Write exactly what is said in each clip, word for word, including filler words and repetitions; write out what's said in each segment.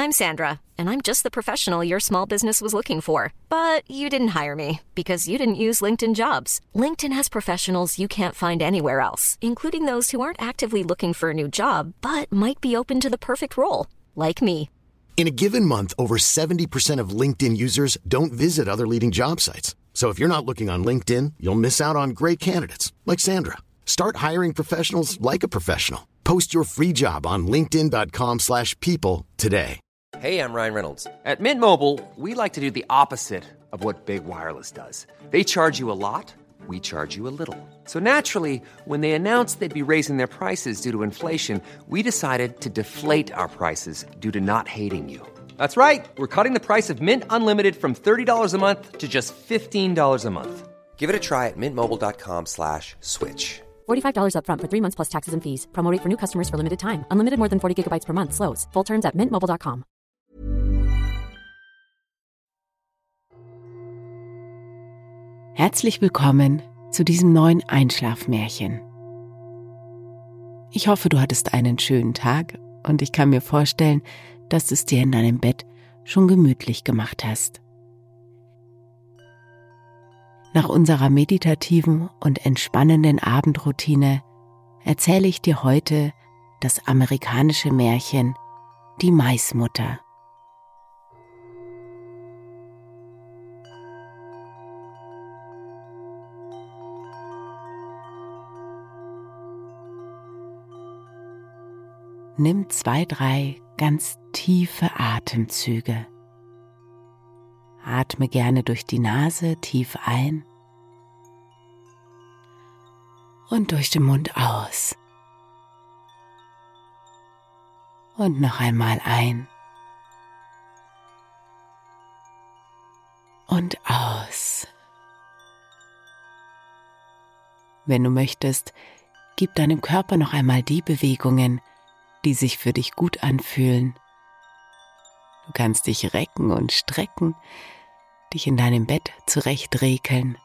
I'm Sandra, and I'm just the professional your small business was looking for. But you didn't hire me because you didn't use LinkedIn Jobs. LinkedIn has professionals you can't find anywhere else, including those who aren't actively looking for a new job, but might be open to the perfect role, like me. In a given month, over seventy percent of LinkedIn users don't visit other leading job sites. So if you're not looking on LinkedIn, you'll miss out on great candidates like Sandra. Start hiring professionals like a professional. Post your free job on linkedin.com slash people today. Hey, I'm Ryan Reynolds. At Mint Mobile, we like to do the opposite of what Big Wireless does. They charge you a lot, we charge you a little. So naturally, when they announced they'd be raising their prices due to inflation, we decided to deflate our prices due to not hating you. That's right. We're cutting the price of Mint Unlimited from thirty dollars a month to just fifteen dollars a month. Give it a try at mintmobile.com slash switch. forty-five dollars up front for three months plus taxes and fees. Promo rate for new customers for limited time. Unlimited more than forty gigabytes per month. Slows full terms at mint mobile dot com. Herzlich willkommen zu diesem neuen Einschlafmärchen. Ich hoffe, du hattest einen schönen Tag und ich kann mir vorstellen, dass du es dir in deinem Bett schon gemütlich gemacht hast. Nach unserer meditativen und entspannenden Abendroutine erzähle ich dir heute das amerikanische Märchen Die Maismutter. Nimm zwei, drei ganz tiefe Atemzüge. Atme gerne durch die Nase tief ein und durch den Mund aus. Und noch einmal ein und aus. Wenn du möchtest, gib deinem Körper noch einmal die Bewegungen, die sich für dich gut anfühlen. Du kannst dich recken und strecken, dich in deinem Bett zurechtrekeln.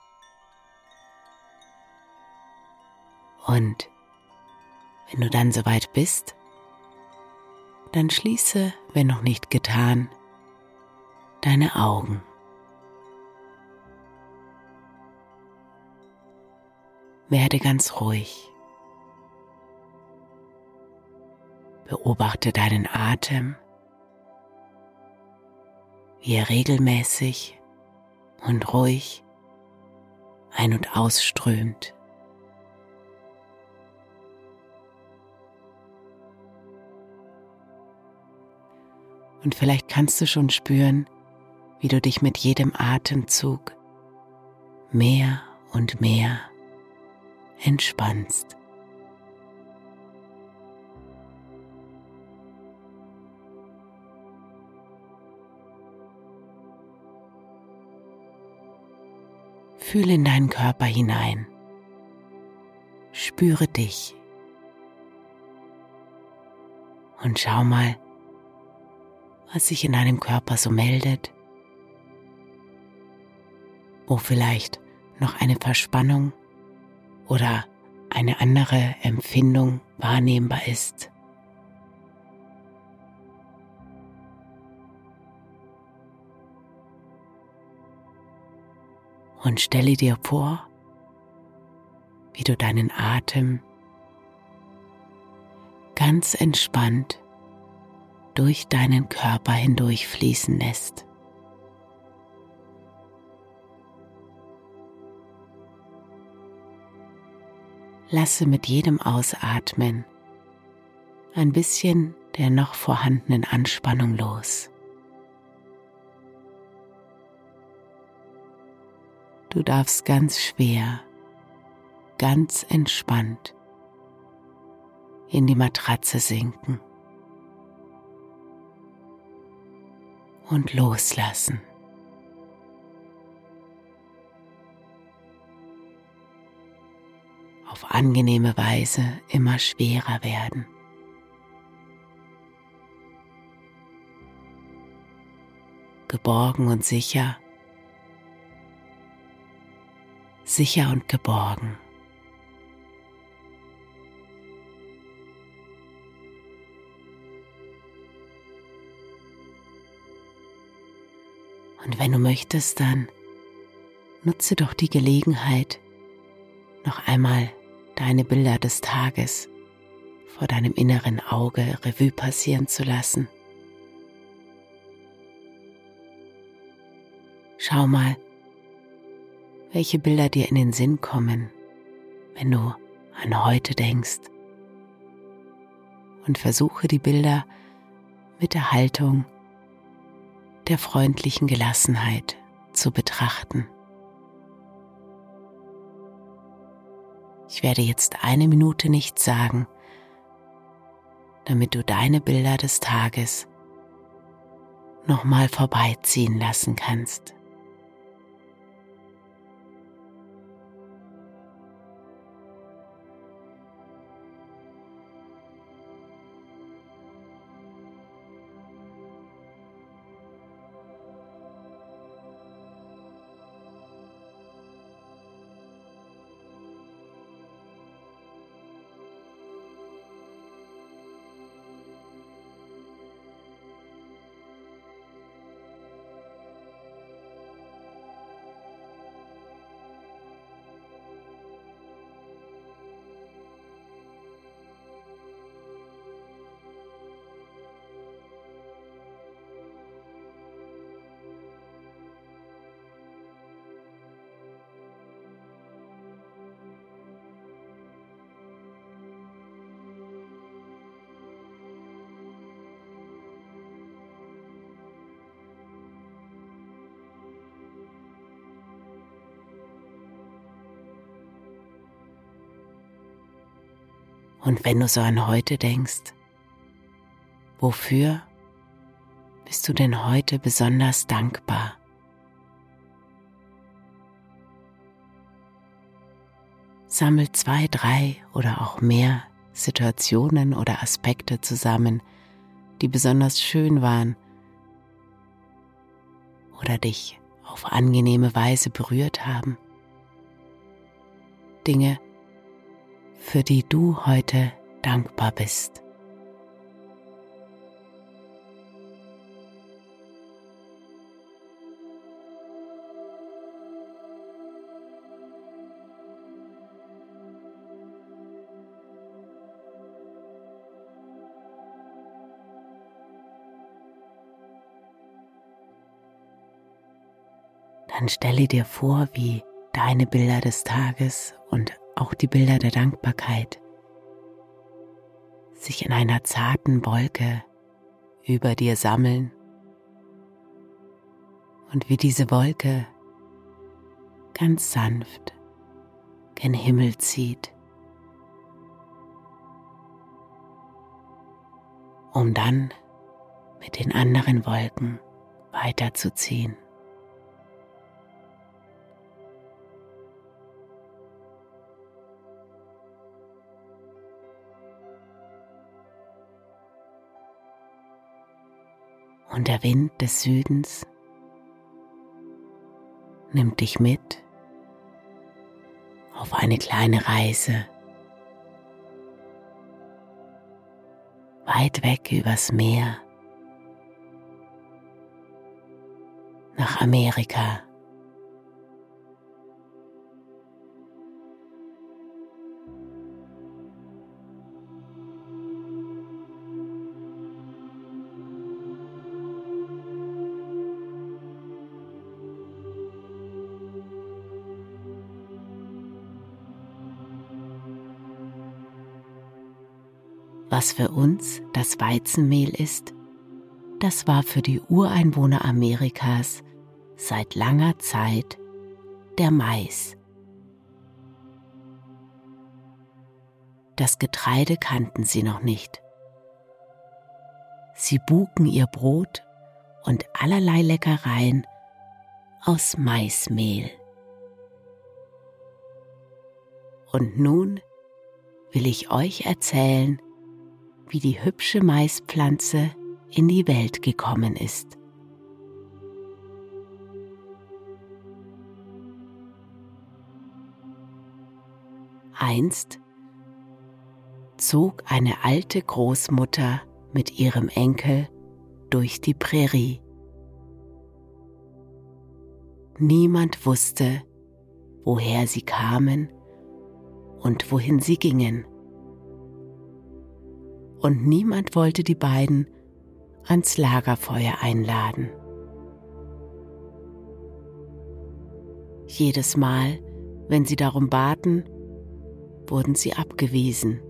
Und wenn du dann soweit bist, dann schließe, wenn noch nicht getan, deine Augen. Werde ganz ruhig. Beobachte deinen Atem, wie er regelmäßig und ruhig ein- und ausströmt. Und vielleicht kannst du schon spüren, wie du dich mit jedem Atemzug mehr und mehr entspannst. Fühle in deinen Körper hinein. Spüre dich. Und schau mal, was sich in deinem Körper so meldet. Wo vielleicht noch eine Verspannung oder eine andere Empfindung wahrnehmbar ist. Und stelle dir vor, wie du deinen Atem ganz entspannt durch deinen Körper hindurch fließen lässt. Lasse mit jedem Ausatmen ein bisschen der noch vorhandenen Anspannung los. Du darfst ganz schwer, ganz entspannt in die Matratze sinken und loslassen. Auf angenehme Weise immer schwerer werden. Geborgen und sicher, sicher und geborgen. Und wenn du möchtest, dann nutze doch die Gelegenheit, noch einmal deine Bilder des Tages vor deinem inneren Auge Revue passieren zu lassen. Schau mal, welche Bilder dir in den Sinn kommen, wenn du an heute denkst. Und versuche die Bilder mit der Haltung der freundlichen Gelassenheit zu betrachten. Ich werde jetzt eine Minute nichts sagen, damit du deine Bilder des Tages nochmal vorbeiziehen lassen kannst. Und wenn du so an heute denkst, wofür bist du denn heute besonders dankbar? Sammel zwei, drei oder auch mehr Situationen oder Aspekte zusammen, die besonders schön waren oder dich auf angenehme Weise berührt haben. Dinge, für die du heute dankbar bist. Dann stelle dir vor, wie deine Bilder des Tages und auch die Bilder der Dankbarkeit sich in einer zarten Wolke über dir sammeln und wie diese Wolke ganz sanft gen Himmel zieht, um dann mit den anderen Wolken weiterzuziehen. Und der Wind des Südens nimmt dich mit auf eine kleine Reise, weit weg übers Meer, nach Amerika. Was für uns das Weizenmehl ist, das war für die Ureinwohner Amerikas seit langer Zeit der Mais. Das Getreide kannten sie noch nicht. Sie buken ihr Brot und allerlei Leckereien aus Maismehl. Und nun will ich euch erzählen, wie die hübsche Maispflanze in die Welt gekommen ist. Einst zog eine alte Großmutter mit ihrem Enkel durch die Prärie. Niemand wusste, woher sie kamen und wohin sie gingen. Und niemand wollte die beiden ans Lagerfeuer einladen. Jedes Mal, wenn sie darum baten, wurden sie abgewiesen.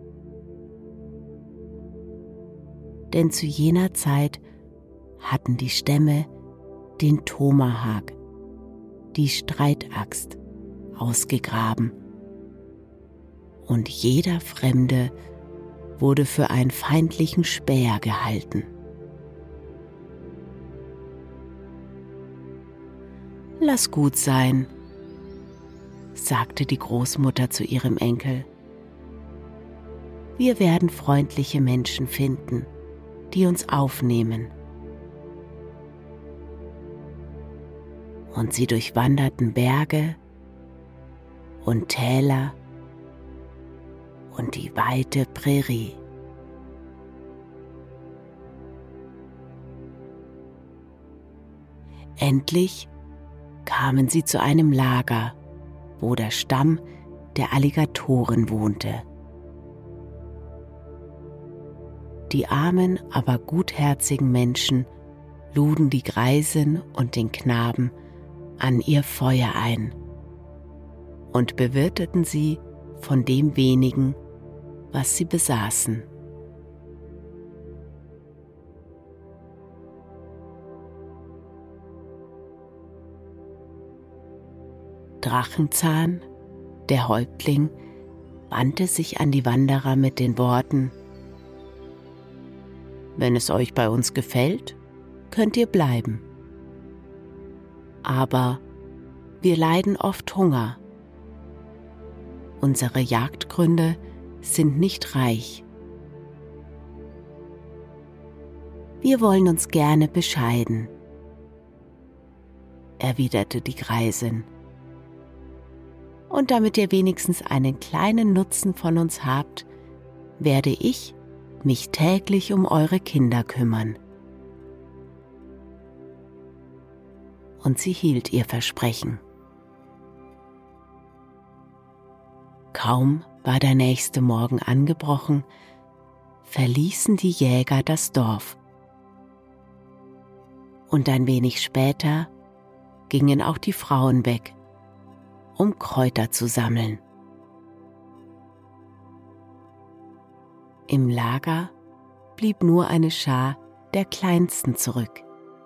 Denn zu jener Zeit hatten die Stämme den Tomahawk, die Streitaxt, ausgegraben, und jeder Fremde wurde für einen feindlichen Späher gehalten. »Lass gut sein«, sagte die Großmutter zu ihrem Enkel. »Wir werden freundliche Menschen finden, die uns aufnehmen.« Und sie durchwanderten Berge und Täler und die weite Prärie. Endlich kamen sie zu einem Lager, wo der Stamm der Alligatoren wohnte. Die armen, aber gutherzigen Menschen luden die Greisen und den Knaben an ihr Feuer ein und bewirteten sie von dem wenigen, was sie besaßen. Drachenzahn, der Häuptling, wandte sich an die Wanderer mit den Worten: »Wenn es euch bei uns gefällt, könnt ihr bleiben. Aber wir leiden oft Hunger. Unsere Jagdgründe sind nicht reich. Wir wollen uns gerne bescheiden«, erwiderte die Greisin. »Und damit ihr wenigstens einen kleinen Nutzen von uns habt, werde ich mich täglich um eure Kinder kümmern.« Und sie hielt ihr Versprechen. Kaum war der nächste Morgen angebrochen, verließen die Jäger das Dorf. Und ein wenig später gingen auch die Frauen weg, um Kräuter zu sammeln. Im Lager blieb nur eine Schar der Kleinsten zurück.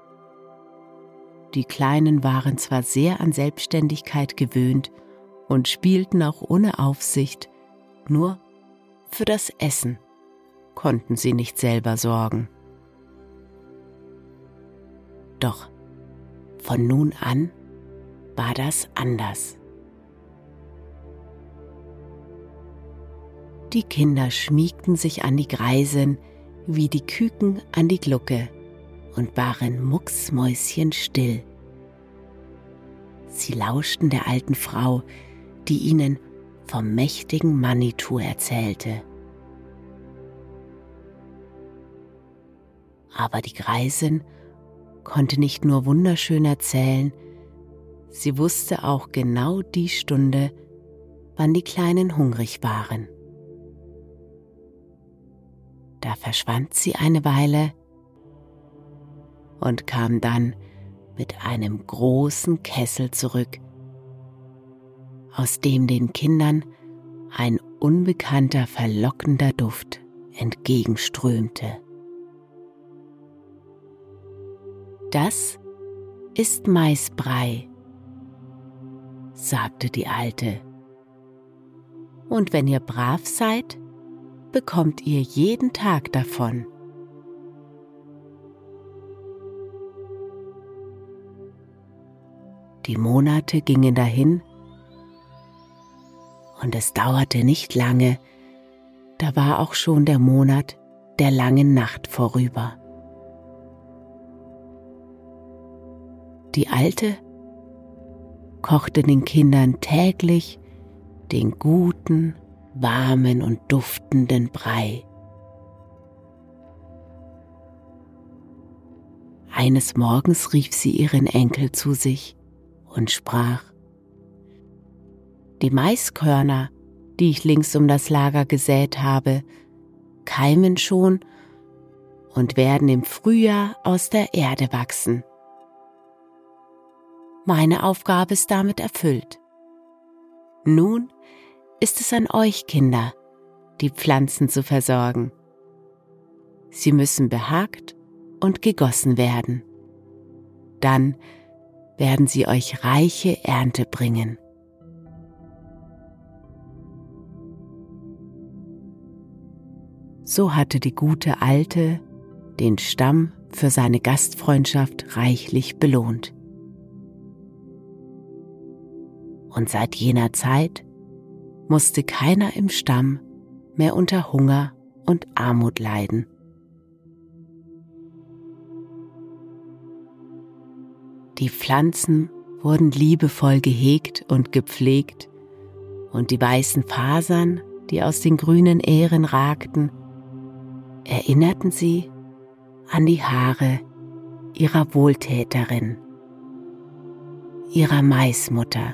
Die Kleinen waren zwar sehr an Selbstständigkeit gewöhnt und spielten auch ohne Aufsicht, nur für das Essen konnten sie nicht selber sorgen. Doch von nun an war das anders. Die Kinder schmiegten sich an die Greisin wie die Küken an die Glucke und waren mucksmäuschenstill. Sie lauschten der alten Frau, die ihnen vom mächtigen Manitou erzählte. Aber die Greisin konnte nicht nur wunderschön erzählen, sie wusste auch genau die Stunde, wann die Kleinen hungrig waren. Da verschwand sie eine Weile und kam dann mit einem großen Kessel zurück, aus dem den Kindern ein unbekannter, verlockender Duft entgegenströmte. »Das ist Maisbrei«, sagte die Alte. »Und wenn ihr brav seid, bekommt ihr jeden Tag davon.« Die Monate gingen dahin und es dauerte nicht lange, da war auch schon der Monat der langen Nacht vorüber. Die Alte kochte den Kindern täglich den guten, warmen und duftenden Brei. Eines Morgens rief sie ihren Enkel zu sich und sprach: Die Maiskörner, die ich links um das Lager gesät habe, keimen schon und werden im Frühjahr aus der Erde wachsen. Meine Aufgabe ist damit erfüllt. Nun ist es an euch, Kinder, die Pflanzen zu versorgen. Sie müssen behagt und gegossen werden. Dann werden sie euch reiche Ernte bringen. So hatte die gute Alte den Stamm für seine Gastfreundschaft reichlich belohnt. Und seit jener Zeit musste keiner im Stamm mehr unter Hunger und Armut leiden. Die Pflanzen wurden liebevoll gehegt und gepflegt, und die weißen Fasern, die aus den grünen Ähren ragten, erinnerten sie an die Haare ihrer Wohltäterin, ihrer Maismutter.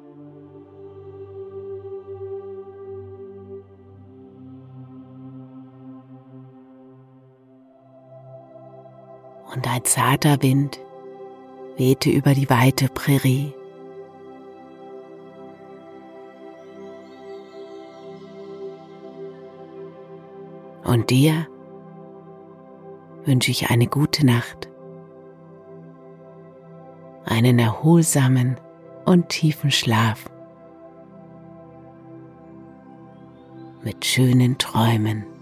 Und ein zarter Wind wehte über die weite Prärie. Und dir wünsche ich eine gute Nacht, einen erholsamen und tiefen Schlaf mit schönen Träumen.